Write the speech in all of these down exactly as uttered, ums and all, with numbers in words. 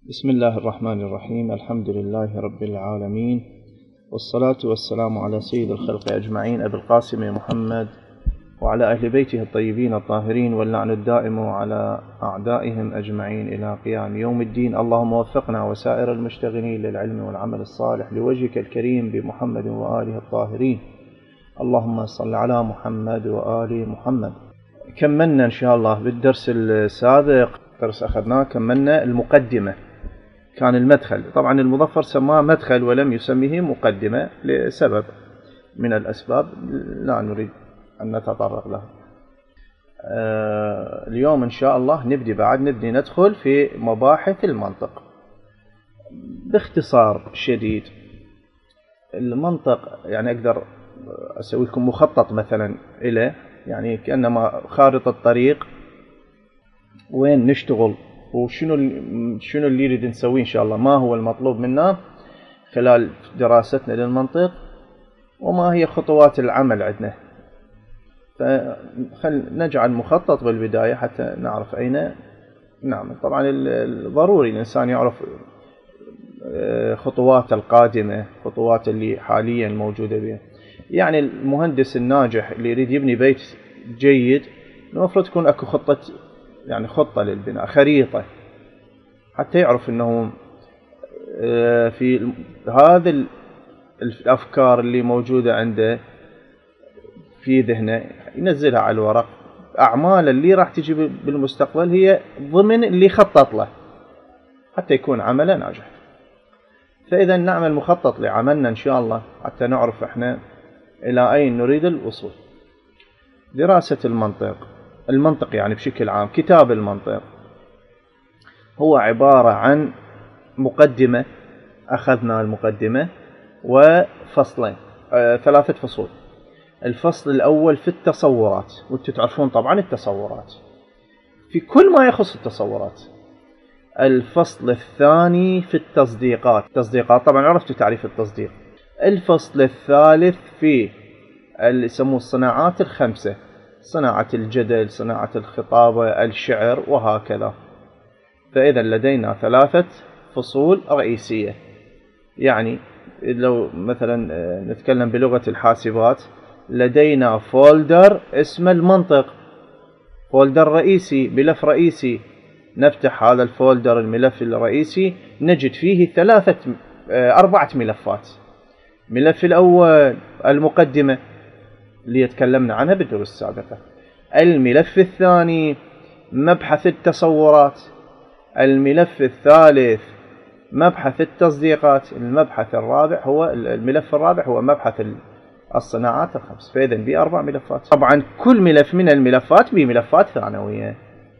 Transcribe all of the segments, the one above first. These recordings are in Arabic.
بسم الله الرحمن الرحيم. الحمد لله رب العالمين، والصلاة والسلام على سيد الخلق أجمعين أبي القاسم محمد وعلى أهل بيته الطيبين الطاهرين، واللعن الدائم على أعدائهم أجمعين إلى قيام يوم الدين. اللهم وفقنا وسائر المشتغلين للعلم والعمل الصالح لوجهك الكريم بمحمد وآله الطاهرين. اللهم صل على محمد وآل محمد. كملنا إن شاء الله بالدرس السابق، درس أخذناه كملنا المقدمة، كان المدخل. طبعا المظفر سماه مدخل ولم يسميه مقدمة لسبب من الأسباب لا نريد أن نتطرق له. آه اليوم إن شاء الله نبدي بعد نبدي ندخل في مباحث المنطق باختصار شديد. المنطق يعني أقدر أسوي لكم مخطط مثلا إلى يعني كأنما خارطة الطريق وين نشتغل وشنو شنو اللي نريد نسويه إن شاء الله، ما هو المطلوب منا خلال دراستنا للمنطق وما هي خطوات العمل عندنا. فخل نجعل مخطط بالبداية حتى نعرف أين نعمل. طبعا ضروري الإنسان يعرف خطوات القادمة، خطوات اللي حاليا موجودة بها. يعني المهندس الناجح اللي يريد يبني بيت جيد المفروض تكون أكو خطة، يعني خطة للبناء، خريطة، حتى يعرف أنه في هذه الأفكار اللي موجودة عنده في ذهنه ينزلها على الورق. أعمال اللي راح تجي بالمستقبل هي ضمن اللي خطط له حتى يكون عمله ناجح. فإذا نعمل مخطط لعملنا إن شاء الله حتى نعرف إحنا إلى أين نريد الوصول. دراسة المنطق، المنطق يعني بشكل عام كتاب المنطق هو عبارة عن مقدمة، أخذنا المقدمة وفصلين، آه ثلاثة فصول. الفصل الأول في التصورات، وانتم تعرفون طبعا التصورات في كل ما يخص التصورات. الفصل الثاني في التصديقات، التصديقات طبعا عرفتوا تعريف التصديق. الفصل الثالث في اللي يسموه الصناعات الخمسة، صناعة الجدل، صناعة الخطابة، الشعر، وهكذا. فإذا لدينا ثلاثة فصول رئيسية. يعني لو مثلا نتكلم بلغة الحاسبات لدينا فولدر اسمه المنطق، فولدر رئيسي، ملف رئيسي. نفتح هذا الفولدر الملف الرئيسي نجد فيه ثلاثة أربعة ملفات. ملف الأول المقدمة اللي يتكلمنا عنها بالدروس السابقة. الملف الثاني مبحث التصورات. الملف الثالث مبحث التصديقات. المبحث الرابع هو الملف الرابع هو مبحث الصناعات الخمس. فإذا بأربع ملفات. طبعا كل ملف من الملفات بملفات ثانوية.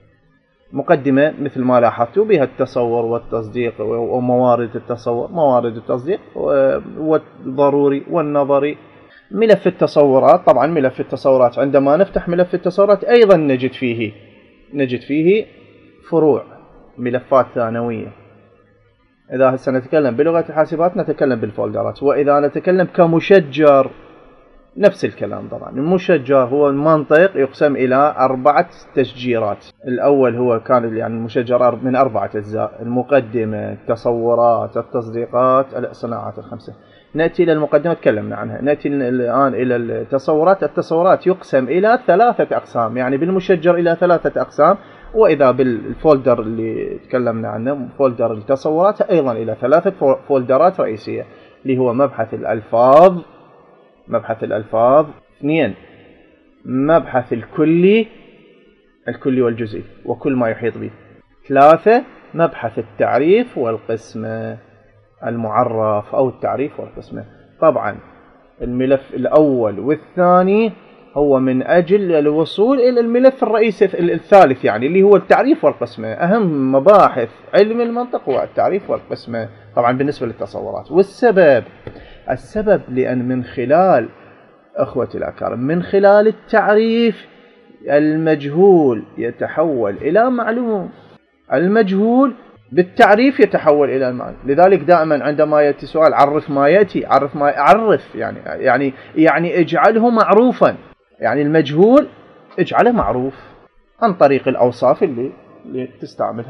مقدمة مثل ما لاحظتوا بها التصور والتصديق وموارد التصور، موارد التصديق والضروري والنظري. ملف التصورات، طبعا ملف التصورات عندما نفتح ملف التصورات أيضا نجد فيه نجد فيه فروع، ملفات ثانوية. إذا سنتكلم بلغة الحاسبات نتكلم بالفولدرات، وإذا نتكلم كمشجر نفس الكلام. طبعا المشجر هو المنطق يقسم إلى أربعة تشجيرات. الأول هو كان يعني المشجر من أربعة أجزاء: المقدمة، التصورات، التصديقات، الصناعات الخمسة. نأتي إلى المقدمة تكلمنا عنها. نأتي الآن إلى التصورات. التصورات يقسم إلى ثلاثة أقسام، يعني بالمشجر إلى ثلاثة أقسام. وإذا بالفولدر اللي تكلمنا عنه فولدر التصورات أيضا إلى ثلاثة فولدرات رئيسية، اللي هو مبحث الألفاظ، مبحث الألفاظ. اثنين مبحث الكلي، الكلي والجزئي وكل ما يحيط به. ثلاثة مبحث التعريف والقسمة، المعرف أو التعريف والقسمة. طبعا الملف الأول والثاني هو من أجل الوصول إلى الملف الرئيسي الثالث، يعني اللي هو التعريف والقسمة. أهم مباحث علم المنطق هو التعريف والقسمة طبعا بالنسبة للتصورات. والسبب السبب لأن من خلال أخوتي الأكارم من خلال التعريف المجهول يتحول إلى معلوم، المجهول بالتعريف يتحول إلى المعنى. لذلك دائما عندما يأتي سؤال عرف ما يأتي، عرف ما عرف يعني يعني يعني اجعله معروفا. يعني المجهول اجعله معروف عن طريق الأوصاف اللي, اللي تستعملها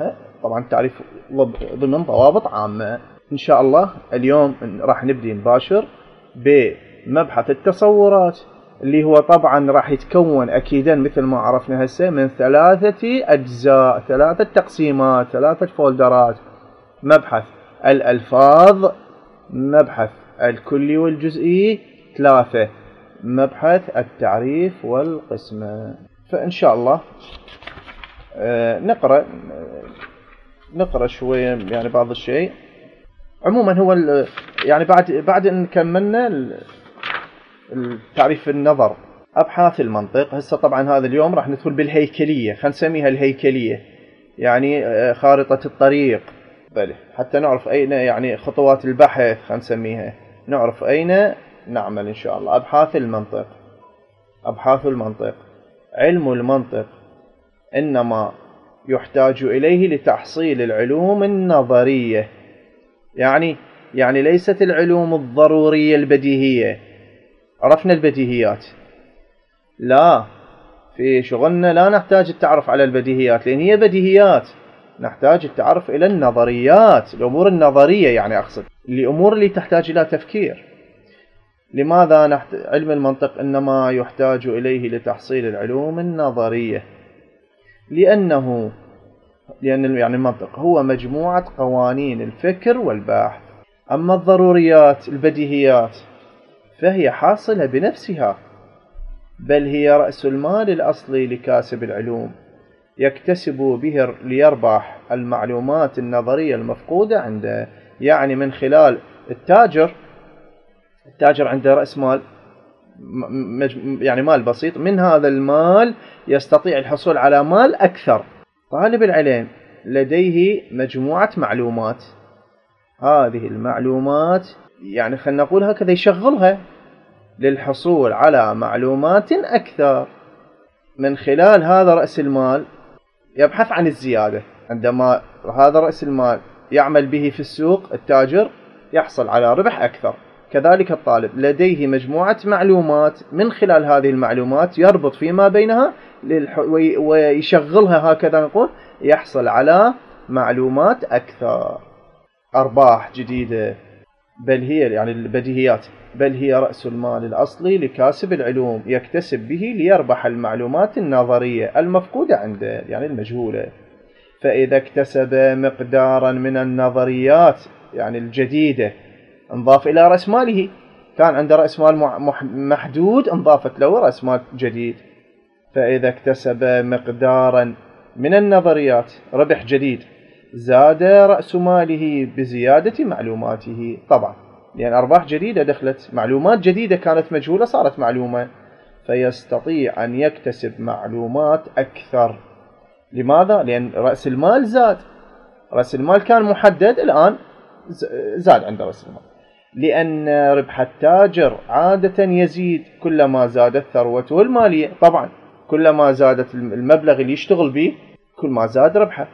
طبعا التعريف ضمن ضوابط عامة. إن شاء الله اليوم راح نبدي نباشر بمبحث التصورات، اللي هو طبعا راح يتكون أكيدا مثل ما عرفنا هسه من ثلاثة أجزاء، ثلاثة تقسيمات، ثلاثة فولدرات: مبحث الألفاظ، مبحث الكلي والجزئي، ثلاثة مبحث التعريف والقسمة. فإن شاء الله نقرأ نقرأ شوية يعني بعض الشيء. عموما هو يعني بعد بعد ان كملنا التعريف النظر، ابحاث المنطق. هسه طبعا هذا اليوم راح ندخل بالهيكليه، خلينا نسميها الهيكليه، يعني خارطه الطريق، بله حتى نعرف اين يعني خطوات البحث، خلينا نسميها نعرف اين نعمل ان شاء الله. ابحاث المنطق. ابحاث المنطق: علم المنطق انما يحتاج اليه لتحصيل العلوم النظريه، يعني يعني ليست العلوم الضرورية البديهية. عرفنا البديهيات، لا، في شغلنا لا نحتاج التعرف على البديهيات لأن هي بديهيات، نحتاج التعرف إلى النظريات، الأمور النظرية، يعني أقصد الأمور اللي تحتاج إلى تفكير. لماذا نحت... علم المنطق إنما يحتاج إليه لتحصيل العلوم النظرية؟ لأنه لأن يعني المنطق هو مجموعة قوانين الفكر والبحث، أما الضروريات البديهيات فهي حاصلة بنفسها، بل هي رأس المال الأصلي لكاسب العلوم، يكتسب به ليربح المعلومات النظرية المفقودة عنده. يعني من خلال التاجر التاجر عنده رأس مال، يعني مال بسيط، من هذا المال يستطيع الحصول على مال أكثر. طالب العلم لديه مجموعة معلومات، هذه المعلومات يعني خلنا نقول هكذا يشغلها للحصول على معلومات أكثر. من خلال هذا رأس المال يبحث عن الزيادة، عندما هذا رأس المال يعمل به في السوق التاجر يحصل على ربح أكثر. كذلك الطالب لديه مجموعة معلومات، من خلال هذه المعلومات يربط فيما بينها ويشغلها هكذا نقول، يحصل على معلومات أكثر، أرباح جديدة. بل هي يعني البديهيات بل هي رأس المال الأصلي لكاسب العلوم، يكتسب به ليربح المعلومات النظرية المفقودة عنده، يعني المجهولة. فإذا اكتسب مقدارا من النظريات يعني الجديدة انضاف إلى رأس ماله، كان عنده رأس مال محدود انضافت له رأس مال جديد. فإذا اكتسب مقدارا من النظريات ربح جديد، زاد رأس ماله بزيادة معلوماته، طبعا لأن أرباح جديدة دخلت، معلومات جديدة كانت مجهولة صارت معلومة، فيستطيع أن يكتسب معلومات أكثر. لماذا؟ لأن رأس المال زاد، رأس المال كان محدد الآن زاد عند رأس المال. لأن ربح التاجر عادة يزيد كلما زادت ثروته المالية، طبعا كلما زادت المبلغ اللي يشتغل به كل ما زاد ربحه.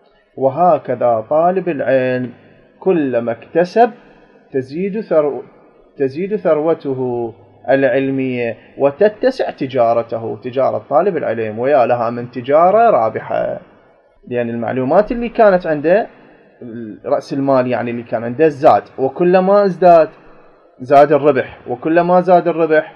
وهكذا طالب العلم كلما اكتسب تزيد ثرو تزيد ثروته العلمية وتتسع تجارته، تجارة طالب العلم، ويا لها من تجارة رابحة. لأن المعلومات اللي كانت عنده رأس المال يعني اللي كان عنده زاد، وكلما ازداد زاد الربح، وكلما زاد الربح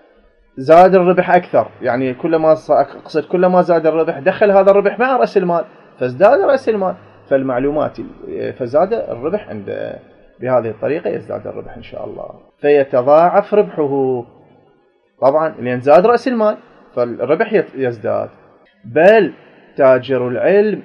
زاد الربح أكثر، يعني كلما أقصد كلما زاد الربح دخل هذا الربح مع رأس المال فازداد رأس المال، فالمعلومات فزاد الربح عند بهذه الطريقة يزداد الربح إن شاء الله، فيتضاعف ربحه طبعا لأن زاد رأس المال فالربح يزداد. بل تاجر العلم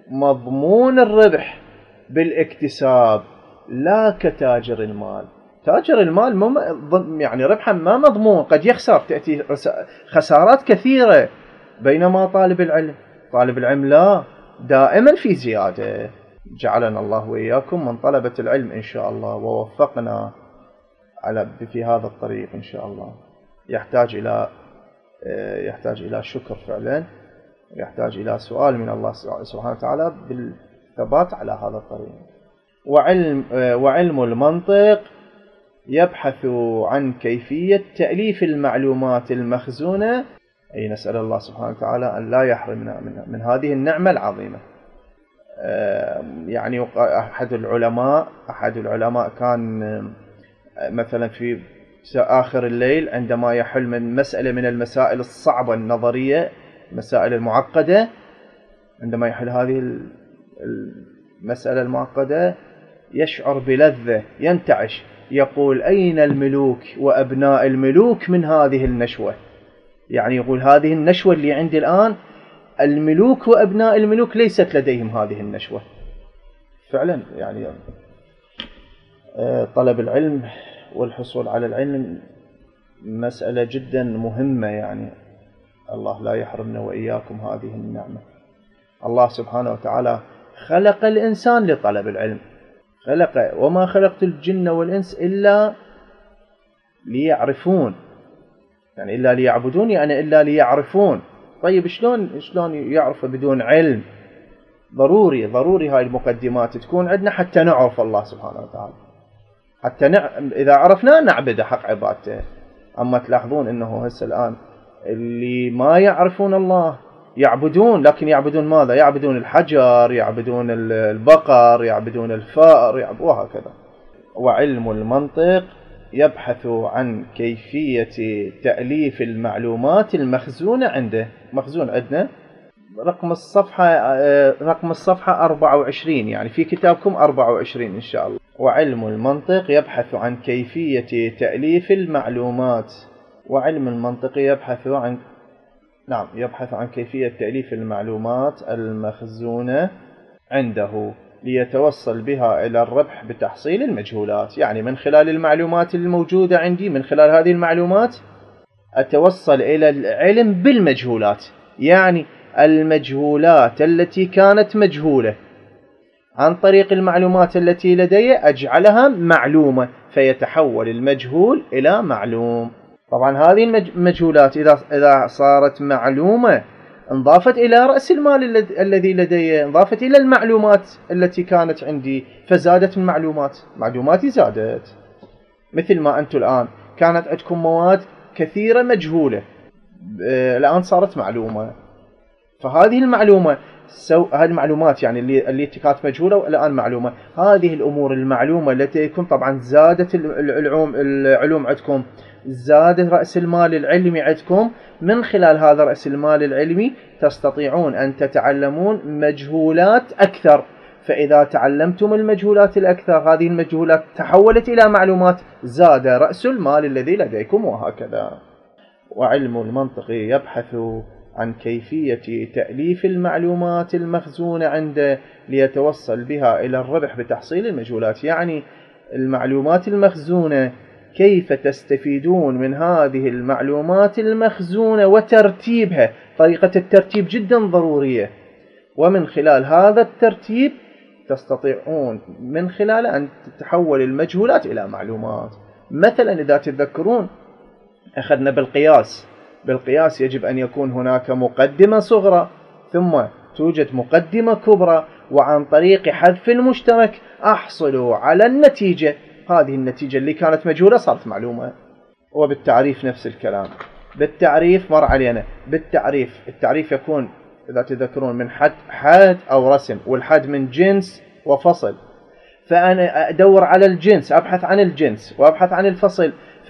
مضمون الربح بالاكتساب لا كتاجر المال. تاجر المال مم يعني ربحا ما مضمون، قد يخسر، تأتي خسارات كثيرة، بينما طالب العلم طالب العلم لا، دائما في زيادة. جعلنا الله وإياكم من طلبة العلم إن شاء الله، ووفقنا على في هذا الطريق إن شاء الله. يحتاج إلى يحتاج إلى شكر فعلا، يحتاج إلى سؤال من الله سبحانه وتعالى بالثبات على هذا الطريق. وعلم وعلم المنطق يبحث عن كيفية تأليف المعلومات المخزونة، أي نسأل الله سبحانه وتعالى أن لا يحرمنا من, من هذه النعمة العظيمة. يعني أحد العلماء أحد العلماء كان مثلا في آخر الليل عندما يحل من مسألة من المسائل الصعبة النظرية، المسائل المعقدة، عندما يحل هذه المسألة المعقدة يشعر بلذة، ينتعش، يقول أين الملوك وأبناء الملوك من هذه النشوة؟ يعني يقول هذه النشوة اللي عندي الآن، الملوك وأبناء الملوك ليست لديهم هذه النشوة. فعلا يعني طلب العلم والحصول على العلم مسألة جدا مهمة، يعني الله لا يحرمنا وإياكم هذه النعمة. الله سبحانه وتعالى خلق الإنسان لطلب العلم، خلق وما خلقت الجن والإنس إلا ليعرفون، يعني إلا ليعبدون، يعني إلا ليعرفون. طيب شلون شلون يعرف بدون علم؟ ضروري ضروري هاي المقدمات تكون عندنا حتى نعرف الله سبحانه وتعالى، حتى نع... إذا عرفنا نعبده حق عبادته. أما تلاحظون أنه هسه الآن اللي ما يعرفون الله يعبدون، لكن يعبدون ماذا؟ يعبدون الحجر، يعبدون البقر، يعبدون الفأر، يعب... وهكذا. وعلم المنطق يبحث عن كيفية تأليف المعلومات المخزونة عنده. مخزون عندنا رقم الصفحة رقم الصفحة أربعة وعشرين، يعني في كتابكم أربعة وعشرين إن شاء الله. وعلم المنطق يبحث عن كيفية تأليف المعلومات. وعلم المنطق يبحث عن نعم يبحث عن كيفية تأليف المعلومات المخزونة عنده ليتوصل بها إلى الربح بتحصيل المجهولات. يعني من خلال المعلومات الموجودة عندي، من خلال هذه المعلومات أتوصل إلى العلم بالمجهولات، يعني المجهولات التي كانت مجهولة عن طريق المعلومات التي لدي أجعلها معلومة، فيتحول المجهول إلى معلوم. طبعا هذه المجهولات إذا إذا صارت معلومة انضافت إلى رأس المال الذي لدي، انضافت إلى المعلومات التي كانت عندي، فزادت المعلومات، معلوماتي زادت. مثل ما أنتم الآن كانت عندكم مواد كثيرة مجهولة، الآن صارت معلومة، فهذه المعلومة سو... هذه المعلومات يعني اللي اللي كانت مجهولة والآن معلومة. هذه الأمور المعلومة التي يكون طبعا زادت العلوم العلوم عندكم، زاد رأس المال العلمي عندكم. من خلال هذا رأس المال العلمي تستطيعون أن تتعلمون مجهولات أكثر، فإذا تعلمتم المجهولات الأكثر هذه المجهولات تحولت إلى معلومات، زاد رأس المال الذي لديكم، وهكذا. وعلم المنطق يبحث عن كيفية تأليف المعلومات المخزونة عنده ليتوصل بها إلى الربح بتحصيل المجهولات. يعني المعلومات المخزونة كيف تستفيدون من هذه المعلومات المخزونة وترتيبها. طريقة الترتيب جدا ضرورية، ومن خلال هذا الترتيب تستطيعون من خلال أن تتحول المجهولات إلى معلومات. مثلا إذا تذكرون أخذنا بالقياس، بالقياس يجب أن يكون هناك مقدمة صغرى ثم توجد مقدمة كبرى، وعن طريق حذف المشترك أحصلوا على النتيجة. هذه النتيجة اللي كانت مجهولة صارت معلومة. وبالتعريف نفس الكلام، بالتعريف مر علينا. بالتعريف التعريف يكون إذا تذكرون من حد حد أو رسم، والحد من جنس وفصل، فأنا أدور على الجنس، أبحث عن الجنس وأبحث عن الفصل،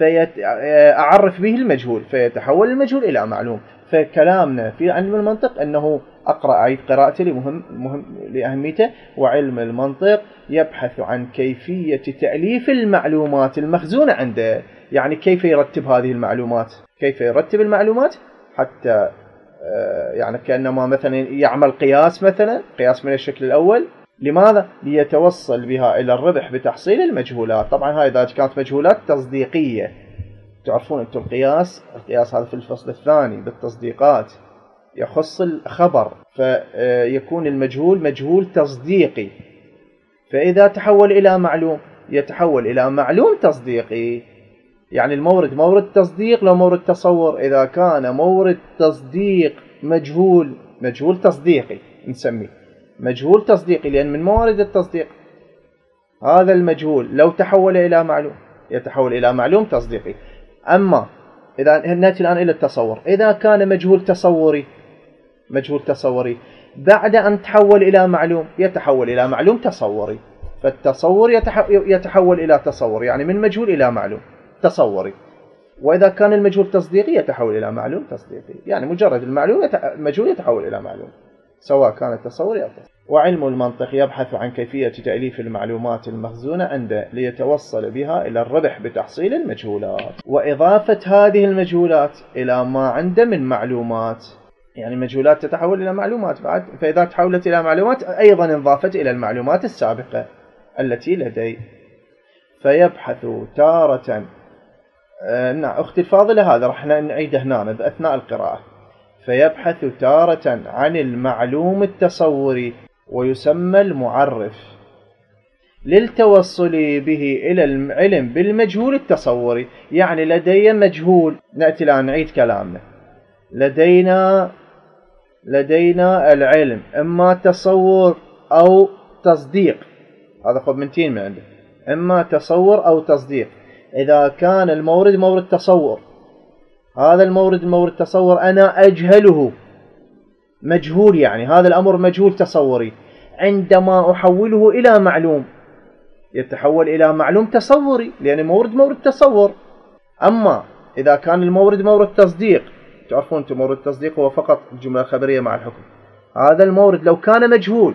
فأعرف به المجهول فيتحول المجهول إلى معلوم. فكلامنا في علم المنطق أنه أقرأ أعيد قراءته لمهم مهم لأهميته. وعلم المنطق يبحث عن كيفية تأليف المعلومات المخزونة عنده، يعني كيف يرتب هذه المعلومات، كيف يرتب المعلومات حتى يعني كأنما مثلا يعمل قياس، مثلا قياس من الشكل الأول. لماذا؟ ليتوصل بها إلى الربح بتحصيل المجهولات. طبعا هاي إذا كانت مجهولات تصديقية، تعرفون أنتم القياس، القياس هذا في الفصل الثاني بالتصديقات يخص الخبر، فيكون المجهول مجهول تصديقي، فإذا تحول إلى معلوم يتحول إلى معلوم تصديقي. يعني المورد مورد تصديق لو مورد تصور. إذا كان مورد تصديق مجهول، مجهول تصديقي نسميه مجهول تصديقي، لأن من موارد التصديق هذا المجهول لو تحول إلى معلوم يتحول إلى معلوم تصديقي. أما إذا نأتي الآن إلى التصور، إذا كان مجهول تصوري، مجهول تصوري بعد أن تحول إلى معلوم يتحول إلى معلوم تصوري. فالتصور يتحول إلى تصور، يعني من مجهول إلى معلوم تصوري. وإذا كان المجهول تصديقي يتحول إلى معلوم تصديقي، يعني مجرد المعلوم المجهول يتحول إلى معلوم سواء كان التصور أو التصديق. وعلم المنطق يبحث عن كيفية تأليف المعلومات المخزونة عنده ليتوصل بها إلى الربح بتحصيل المجهولات وإضافة هذه المجهولات إلى ما عنده من معلومات. يعني مجهولات تتحول إلى معلومات بعد، فإذا تحولت إلى معلومات أيضا انضافت إلى المعلومات السابقة التي لدي. فيبحث تارة آه نعم أختي الفاضلة، هذا رح نعيده هنا أثناء القراءة. فيبحث تارة عن المعلوم التصوري ويسمى المعرف للتوصل به إلى العلم بالمجهول التصوري. يعني لدي مجهول، نأتي الآن نعيد كلامنا. لدينا لدينا العلم إما تصور أو تصديق، هذا خذ منتين من عنده، إما تصور أو تصديق. إذا كان المورد مورد تصور، هذا المورد مورد تصور أنا أجهله، مجهول، يعني هذا الأمر مجهول تصوري. عندما أحوله إلى معلوم يتحول إلى معلوم تصوري، لأن المورد مورد تصور. أما إذا كان المورد مورد تصديق، تعرفون أنتم مورد التصديق هو فقط الجملة الخبرية مع الحكم. هذا المورد لو كان مجهول،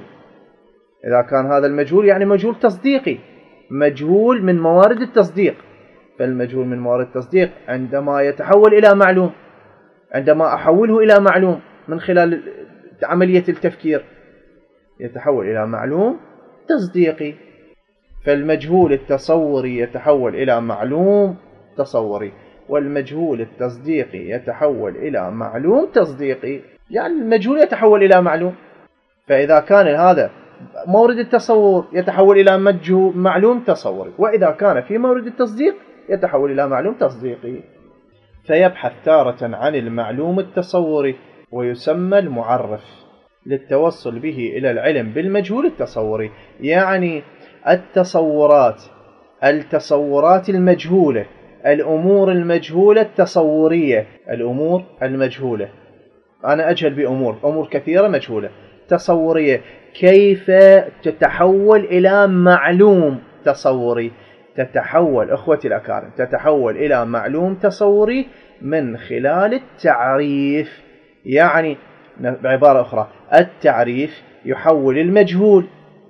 إذا كان هذا المجهول يعني مجهول تصديقي، مجهول من موارد التصديق. فالمجهول من موارد التصديق عندما يتحول إلى معلوم، عندما أحوله إلى معلوم من خلال عملية التفكير يتحول إلى معلوم تصديقي. فالمجهول التصوري يتحول إلى معلوم تصوري، والمجهول التصديقي يتحول إلى معلوم تصديقي، يعني المجهول يتحول إلى معلوم. فإذا كان هذا مورد التصور يتحول إلى مجهول معلوم تصوري، وإذا كان في مورد التصديق يتحول إلى معلوم تصديقي. فيبحث تارة عن المعلوم التصوري ويسمى المعرف للتوصل به إلى العلم بالمجهول التصوري. يعني التصورات التصورات المجهولة، الأمور المجهولة التصورية، الأمور المجهولة، أنا أجهل بأمور أمور كثيرة مجهولة تصورية، كيف تتحول إلى معلوم تصوري؟ تتحول أخوتي الأكارم تتحول إلى معلوم تصوري من خلال التعريف. يعني بعبارة أخرى، التعريف يحول المجهول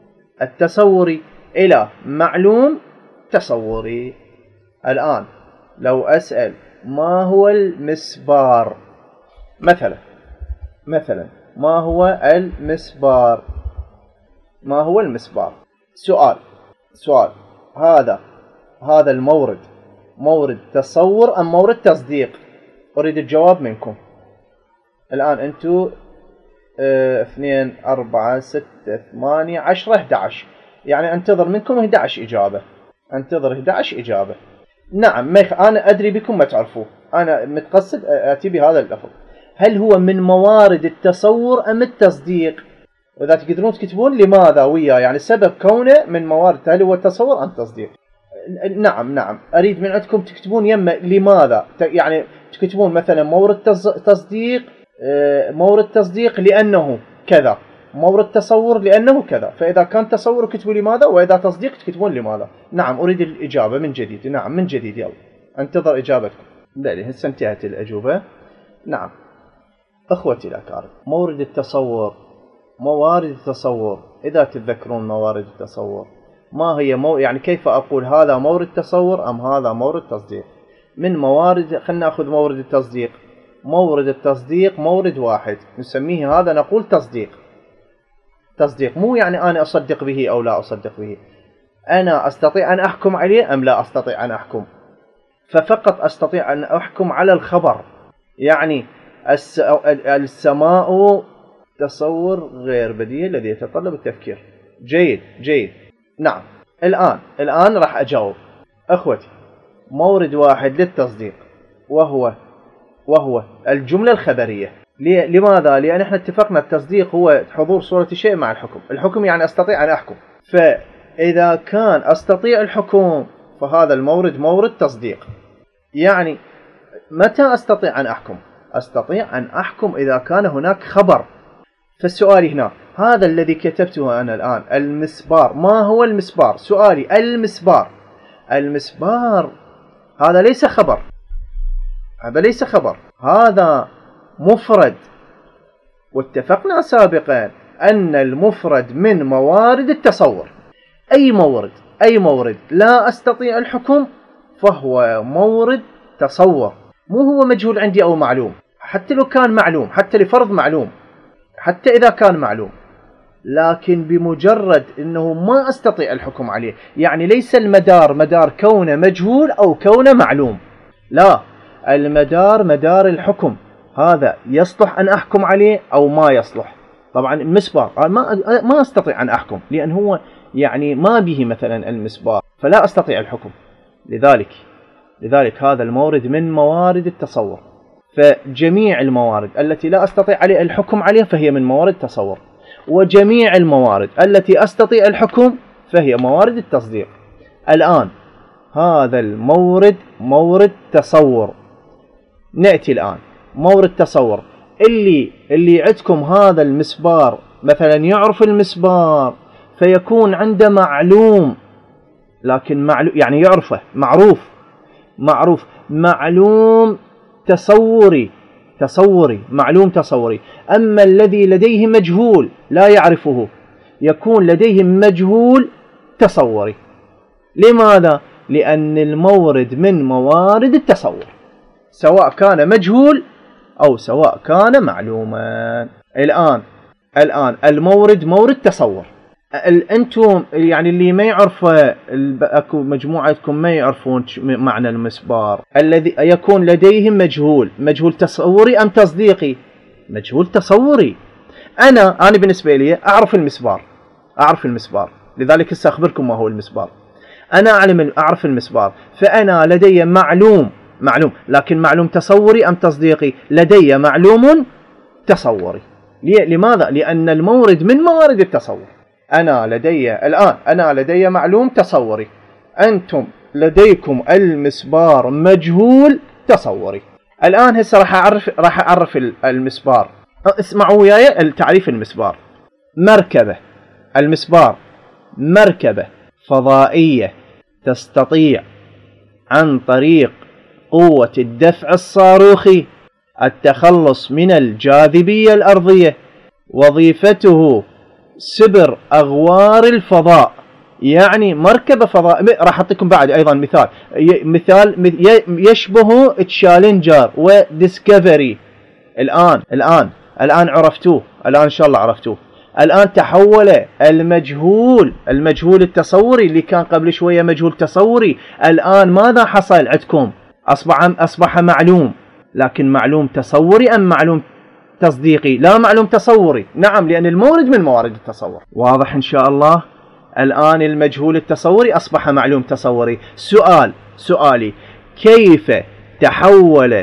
التصوري إلى معلوم تصوري. الآن لو أسأل ما هو المسبار مثلا مثلا ما هو المسبار ما هو المسبار سؤال سؤال هذا هذا المورد مورد تصور أم مورد تصديق؟ أريد الجواب منكم الآن. أنتوا اه اثنين أربعة ستة ثمانية عشرة إحدى عشر، يعني أنتظر منكم إحدى عشر إجابة أنتظر إحدى عشر إجابة. نعم ما يخ... أنا أدري بكم ما تعرفوه، أنا متقصد أتي بهذا اللفظ. هل هو من موارد التصور أم التصديق؟ وإذا تقدرون تكتبون لماذا وياه، يعني سبب كونه من موارد، هل هو التصور أم تصديق؟ نعم نعم أريد من عندكم تكتبون يما لماذا، يعني تكتبون مثلا مورد تصديق، مورد تصديق لأنه كذا، مورد تصور لأنه كذا. فإذا كان تصور كتبوا لماذا، وإذا تصديق تكتبون لماذا. نعم أريد الإجابة من جديد. نعم من جديد، يلا أنتظر إجابتكم. بلي هسه انتهت الأجوبة. نعم أخوتي الأكارم، مورد التصور، موارد التصور، إذا تتذكرون موارد التصور ما هي مو... يعني كيف أقول هذا مورد تصور أم هذا مورد تصديق؟ من موارد، خلنا نأخذ مورد التصديق. مورد التصديق مورد واحد نسميه هذا نقول تصديق. تصديق مو يعني أنا أصدق به أو لا أصدق به، أنا أستطيع أن أحكم عليه أم لا أستطيع أن أحكم، ففقط أستطيع أن أحكم على الخبر. يعني الس... السماء تصور غير بديهي الذي يتطلب التفكير. جيد جيد نعم. الآن الآن راح أجاوب أخوتي. مورد واحد للتصديق وهو وهو الجملة الخبرية. لماذا؟ لأن احنا اتفقنا التصديق هو حضور صورة شيء مع الحكم. الحكم يعني أستطيع أن أحكم، فإذا كان أستطيع الحكم فهذا المورد مورد تصديق. يعني متى أستطيع أن أحكم؟ أستطيع أن أحكم إذا كان هناك خبر. فالسؤال هنا، هذا الذي كتبته أنا الآن المسبار، ما هو المسبار؟ سؤالي المسبار، المسبار هذا ليس خبر، هذا ليس خبر، هذا مفرد، واتفقنا سابقا أن المفرد من موارد التصور. أي مورد أي مورد لا أستطيع الحكم فهو مورد تصور، مو هو مجهول عندي أو معلوم. حتى لو كان معلوم، حتى لفرض معلوم، حتى إذا كان معلوم، لكن بمجرد أنه ما أستطيع الحكم عليه، يعني ليس المدار مدار كونه مجهول أو كونه معلوم، لا، المدار مدار الحكم، هذا يصلح أن أحكم عليه أو ما يصلح. طبعا المسبار ما ما أستطيع أن أحكم، لأن هو يعني ما به مثلا المسبار، فلا أستطيع الحكم. لذلك لذلك هذا المورد من موارد التصور. فجميع الموارد التي لا أستطيع عليه الحكم عليها فهي من موارد التصور، وجميع الموارد التي أستطيع الحكم فهي موارد التصديق. الآن هذا المورد مورد تصور. نأتي الآن مورد تصور، اللي اللي عندكم هذا المسبار مثلا يعرف المسبار فيكون عنده معلوم، لكن معلوم يعني يعرفه، معروف معروف معلوم تصوري تصوري معلوم تصوري. أما الذي لديه مجهول لا يعرفه يكون لديه مجهول تصوري. لماذا؟ لأن المورد من موارد التصور، سواء كان مجهول أو سواء كان معلوما. الآن الآن المورد مورد تصور. أنتم يعني اللي ما يعرف، أكو مجموعتكم ما يعرفون معنى المسبار، الذي يكون لديهم مجهول، مجهول تصوري أم تصديقي؟ مجهول تصوري. أنا أنا بالنسبة لي أعرف المسبار، أعرف المسبار، لذلك سأخبركم ما هو المسبار. أنا أعلم أعرف المسبار، فأنا لدي معلوم معلوم لكن معلوم تصوري أم تصديقي؟ لدي معلوم تصوري. لماذا؟ لأن المورد من موارد التصور. أنا لدي الآن أنا لدي معلوم تصوري، أنتم لديكم المسبار مجهول تصوري. الآن هسه راح أعرف راح أعرف المسبار. اسمعوا وياي التعريف. المسبار مركبة، المسبار مركبة فضائية تستطيع عن طريق قوة الدفع الصاروخي التخلص من الجاذبية الأرضية. وظيفته سبر أغوار الفضاء، يعني مركبة فضاء. راح أعطيكم بعد أيضا مثال مثال يشبه تشالنجر وديسكفري. الآن الآن الآن عرفتوه، الآن إن شاء الله عرفتوه. الآن تحول المجهول المجهول التصوري اللي كان قبل شوية مجهول تصوري، الآن ماذا حصل عندكم؟ أصبح أصبح معلوم، لكن معلوم تصوري أم معلوم تصديقي؟ لا، معلوم تصوري. نعم، لأن المورد من موارد التصور. واضح إن شاء الله. الآن المجهول التصوري أصبح معلوم تصوري. سؤال سؤالي كيف تحول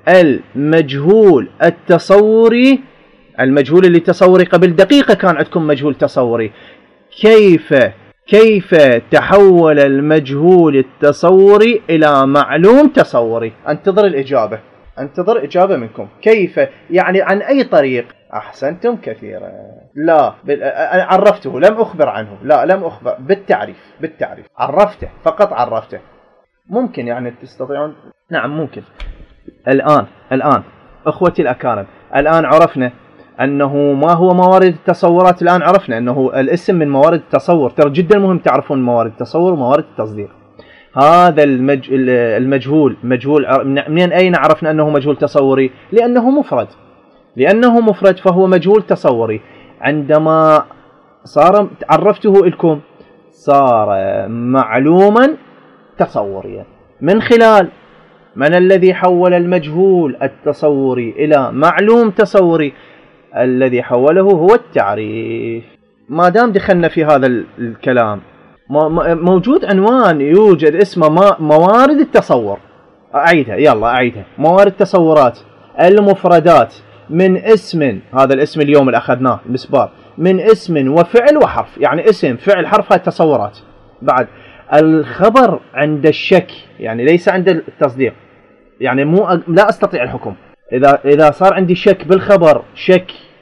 المجهول التصوري، المجهول اللي تصوري قبل دقيقة كان عندكم مجهول تصوري، كيف كيف تحول المجهول التصوري إلى معلوم تصوري؟ انتظر الإجابة، انتظر إجابة منكم. كيف يعني؟ عن أي طريق؟ أحسنتم كثيرا. لا، أنا عرفته، لم أخبر عنه. لا، لم أخبر، بالتعريف بالتعريف عرفته، فقط عرفته. ممكن يعني تستطيعون؟ نعم ممكن. الآن الآن أخوتي الأكارم، الآن عرفنا أنه ما هو موارد التصورات. الآن عرفنا أنه الاسم من موارد التصور. ترى جدا مهم تعرفون موارد التصور وموارد التصديق. هذا المج... المجهول مجهول من أين عرفنا أنه مجهول تصوري؟ لأنه مفرد، لأنه مفرد فهو مجهول تصوري. عندما صار عرفته لكم صار معلوما تصوريا. من خلال من الذي حول المجهول التصوري إلى معلوم تصوري؟ الذي حوله هو التعريف. ما دام دخلنا في هذا الكلام، موجود عنوان يوجد اسمه موارد التصور. أعيدها، يلا أعيدها. موارد التصورات المفردات من اسم، هذا الاسم اليوم اللي أخذناه المسبار، من اسم وفعل وحرف، يعني اسم فعل حرف، هاي التصورات. بعد الخبر عند الشك، يعني ليس عند التصديق، يعني مو لا أستطيع الحكم. إذا إذا صار عندي شك بالخبر، شك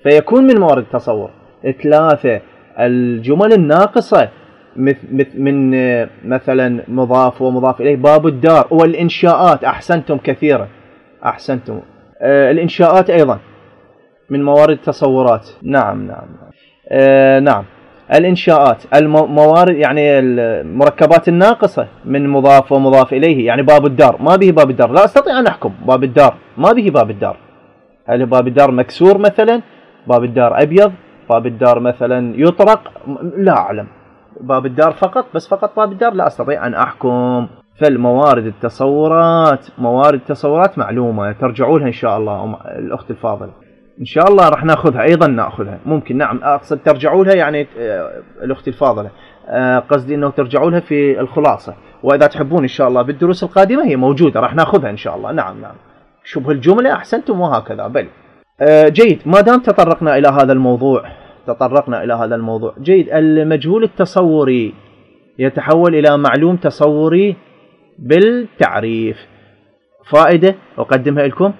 فيكون من موارد التصور. ثلاثة الجمل الناقصة من مثلا مضاف ومضاف إليه، باب الدار والإنشاءات. أحسنتم كثيرا، أحسنتم. آه الإنشاءات أيضا من موارد التصورات. نعم نعم آه نعم الإنشاءات الموارد، يعني المركبات الناقصة من مضاف ومضاف إليه. يعني باب الدار ما به باب الدار، لا أستطيع أن أحكم. باب الدار ما به باب الدار، هل باب الدار مكسور مثلا، باب الدار أبيض، باب الدار مثلا يطرق، لا أعلم. باب الدار فقط، بس فقط باب الدار لا أستطيع أن أحكم. فالموارد التصورات، موارد التصورات معلومة، ترجعوا لها إن شاء الله. الأخت الفاضلة إن شاء الله راح نأخذها أيضا، نأخذها ممكن. نعم أقصد ترجعوا لها، يعني الأخت الفاضلة قصدي أنه ترجعوا لها في الخلاصة، وإذا تحبون إن شاء الله بالدروس القادمة هي موجودة راح نأخذها إن شاء الله. نعم نعم شبه الجملة أحسنتم وهكذا. بل جيد، ما دام تطرقنا إلى هذا الموضوع تطرقنا إلى هذا الموضوع جيد. المجهول التصوري يتحول إلى معلوم تصوري بالتعريف. فائدة أقدمها لكم: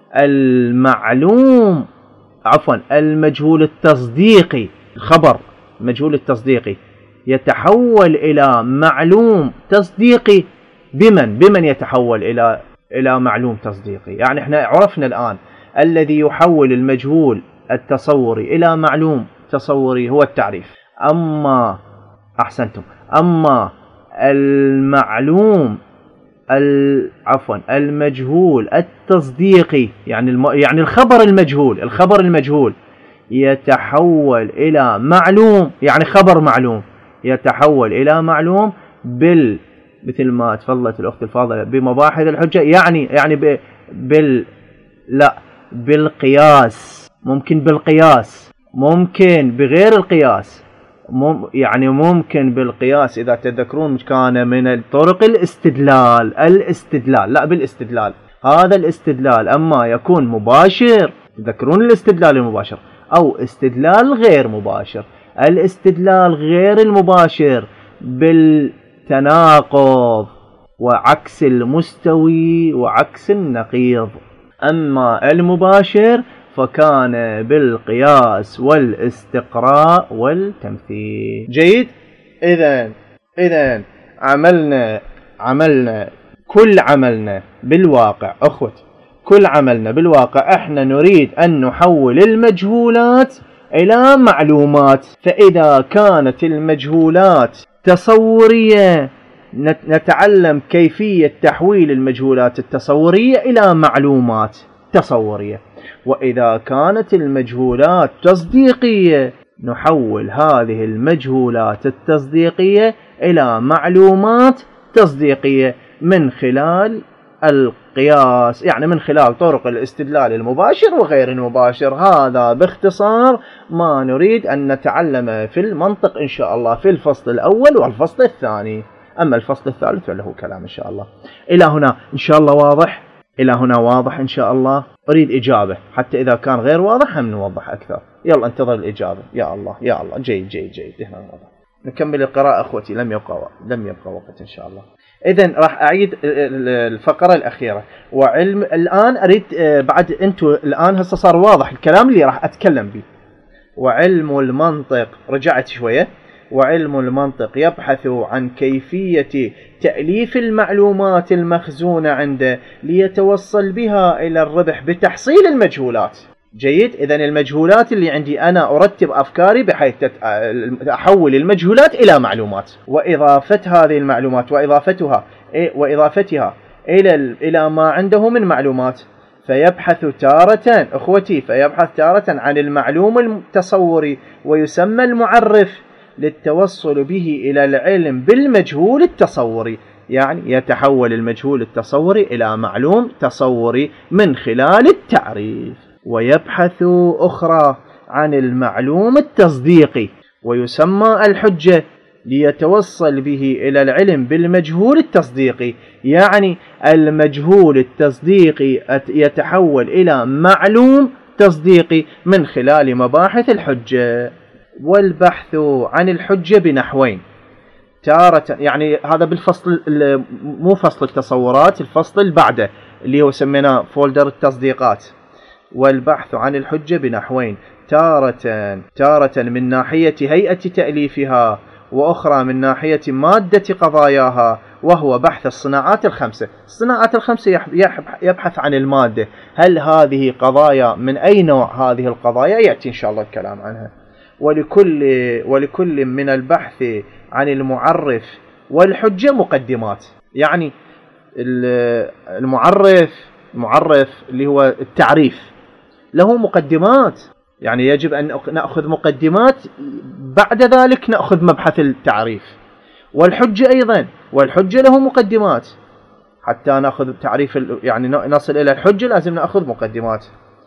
المعلوم عفوا المجهول التصديقي، خبر مجهول التصديقي يتحول إلى معلوم تصديقي. بمن بمن يتحول إلى إلى معلوم تصديقي؟ يعني احنا عرفنا الآن الذي يحول المجهول التصوري إلى معلوم تصوري هو التعريف. أما أحسنتم أما المعلوم عفوا المجهول التصديقي، يعني الم... يعني الخبر المجهول الخبر المجهول يتحول إلى معلوم، يعني خبر معلوم يتحول إلى معلوم بال مثل ما تفضلت الأخت الفاضلة بمباحث الحجة، يعني يعني ب... بال لا بالقياس. ممكن بالقياس، ممكن بغير القياس، مم يعني ممكن بالقياس. إذا تذكرون كان من طرق الاستدلال الاستدلال لا بالاستدلال هذا الاستدلال أما يكون مباشر، تذكرون الاستدلال المباشر أو استدلال غير مباشر. الاستدلال غير المباشر بالتناقض وعكس المستوي وعكس النقيض. أما المباشر فكان بالقياس والاستقراء والتمثيل. جيد. إذن إذن عملنا عملنا كل عملنا بالواقع أخوتي، كل عملنا بالواقع احنا نريد أن نحول المجهولات إلى معلومات. فإذا كانت المجهولات تصورية نتعلم كيفية تحويل المجهولات التصورية إلى معلومات تصورية. وإذا كانت المجهولات تصديقية نحول هذه المجهولات التصديقية إلى معلومات تصديقية من خلال القياس، يعني من خلال طرق الاستدلال المباشر وغير المباشر. هذا باختصار ما نريد أن نتعلم في المنطق إن شاء الله في الفصل الأول والفصل الثاني. أما الفصل الثالث فله كلام إن شاء الله. إلى هنا إن شاء الله واضح؟ إلى هنا واضح إن شاء الله؟ أريد إجابة، حتى إذا كان غير واضح هم نوضح أكثر. يلا انتظر الإجابة. يا الله يا الله. جيد جيد جيد. هنا واضح. نكمل القراءة أخوتي، لم يبقى لم يبقى وقت إن شاء الله. إذن راح أعيد الفقرة الأخيرة. وعلم الآن أريد بعد أنتوا الآن هسه صار واضح الكلام اللي راح أتكلم به. وعلم المنطق، رجعت شوية. وعلم المنطق يبحث عن كيفية تأليف المعلومات المخزونة عنده ليتوصل بها إلى الربح بتحصيل المجهولات. جيد. إذن المجهولات اللي عندي أنا أرتب أفكاري بحيث أحول المجهولات إلى معلومات، وإضافة هذه المعلومات وإضافتها وإضافتها إلى إلى ما عنده من معلومات. فيبحث تارة أخوتي فيبحث تارة عن المعلوم التصوري ويسمى المعرف للتوصل به إلى العلم بالمجهول التصوري. يعني يتحول المجهول التصوري إلى معلوم تصوري من خلال التعريف. ويبحث أخرى عن المعلوم التصديقي ويسمى الحجة ليتوصل به إلى العلم بالمجهول التصديقي. يعني المجهول التصديقي يتحول إلى معلوم تصديقي من خلال مباحث الحجة. والبحث عن الحجة بنحوين. تارة يعني هذا بالفصل مو فصل التصورات، الفصل اللي بعده اللي هو سميناه فولدر التصديقات. والبحث عن الحجة بنحوين. تارة تارة من ناحية هيئة تأليفها، وأخرى من ناحية مادة قضاياها، وهو بحث الصناعات الخمسة. الصناعات الخمسة يبحث عن المادة، هل هذه قضايا من أي نوع هذه القضايا، يأتي إن شاء الله الكلام عنها. ولكل ولكل من البحث عن المعرف والحجة مقدمات. يعني المعرف المعرف اللي هو التعريف له مقدمات، يعني يجب أن نأخذ مقدمات، بعد ذلك نأخذ مبحث التعريف. والحجة أيضا، والحجة له مقدمات، حتى نأخذ تعريف يعني نصل إلى الحجة لازم نأخذ مقدمات.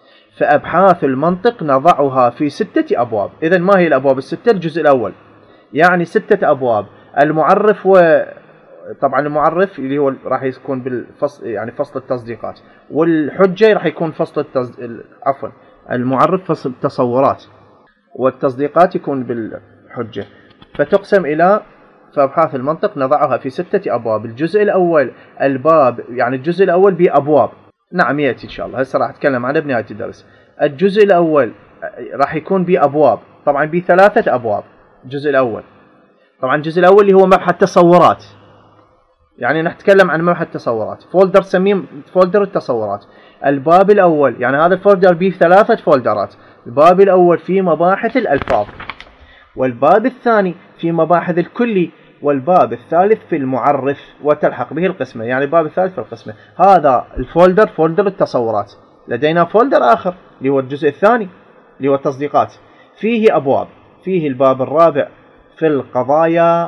فأبحاث المنطق نضعها في ستة أبواب. إذن ما هي الأبواب الستة؟ الجزء الأول يعني ستة أبواب. المعرف، وطبعا المعرف اللي هو راح يكون بالفصل يعني فصل التصديقات، والحجة راح يكون فصل التص... عفوا المعرف فصل التصورات، والتصديقات يكون بالحجة. فتقسم إلى فأبحاث المنطق نضعها في ستة أبواب. الجزء الأول الباب، يعني الجزء الأول بأبواب، نعم يأتي إن شاء الله، هسه راح أتكلم عنه بنهاية الدرس. الجزء الأول راح يكون بأبواب، طبعا بثلاثة أبواب. الجزء الأول طبعا الجزء الأول اللي هو مبحث تصورات، يعني نتكلم عن مبحث تصورات، فولدر سميه فولدر التصورات. الباب الأول يعني هذا الفولدر به ثلاثة فولدرات. الباب الأول في مباحث الألفاظ، والباب الثاني في مباحث الكلي، والباب الثالث في المعرف وتلحق به القسمة، يعني الباب الثالث في القسمة. هذا الفولدر فولدر التصورات. لدينا فولدر آخر اللي هو الجزء الثاني اللي هو التصديقات، فيه أبواب. فيه الباب الرابع في القضايا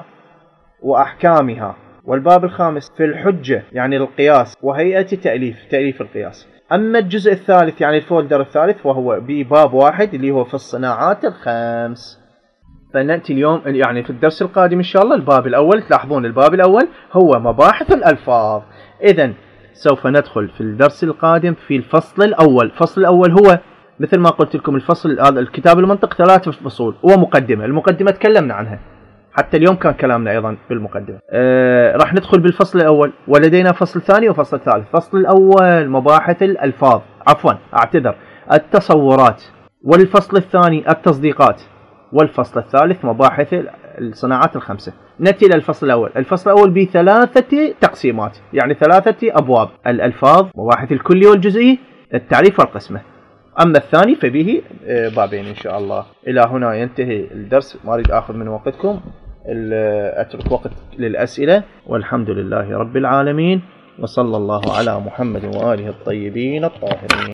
وأحكامها، والباب الخامس في الحجة يعني القياس وهيئة تأليف تأليف القياس. أما الجزء الثالث يعني الفولدر الثالث وهو بباب واحد اللي هو في الصناعات الخمس. فنأتي اليوم يعني في الدرس القادم إن شاء الله الباب الأول. تلاحظون الباب الأول هو مباحث الألفاظ. إذن سوف ندخل في الدرس القادم في الفصل الأول. الفصل الأول هو مثل ما قلت لكم الفصل هذا الكتاب المنطق ثلاث فصول ومقدمة. المقدمة تكلمنا عنها حتى اليوم كان كلامنا أيضا بالمقدمة. آه راح ندخل بالفصل الأول، ولدينا فصل ثاني وفصل ثالث. الفصل الأول مباحث الألفاظ عفوا أعتذر التصورات، والفصل الثاني التصديقات، والفصل الثالث مباحث الصناعات الخمسة. نأتي إلى الفصل الأول. الفصل الأول بثلاثة تقسيمات يعني ثلاثة أبواب: الألفاظ، مباحث الكلي والجزئي، التعريف والقسمة. أما الثاني فبه بابين إن شاء الله. إلى هنا ينتهي الدرس، ما أريد أخذ من وقتكم، أترك وقت للأسئلة. والحمد لله رب العالمين، وصلى الله على محمد وآله الطيبين الطاهرين.